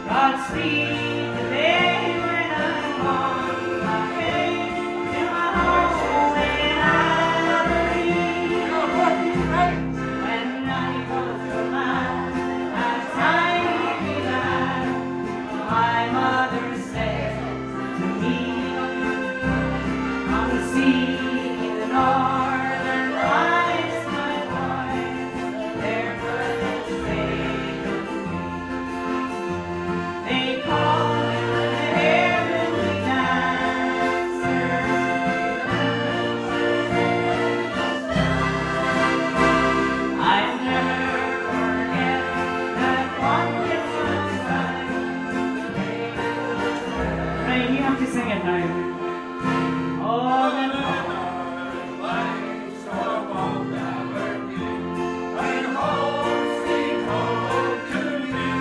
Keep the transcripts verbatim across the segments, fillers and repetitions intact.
Godspeed the day when I'm on my way to my home in Aberdeen. When night goes to mine, as time be back, my mother said to me, come see the northern lights, my boy, they're good to say to me. They call him the heavenly dancer. I'll never forget that one Christmas time. Right, you have to sing it now. Oh, the northern lights of Aberdeen, and home sweet home to me.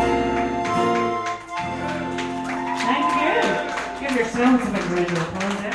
Give yourselves a big round of applause.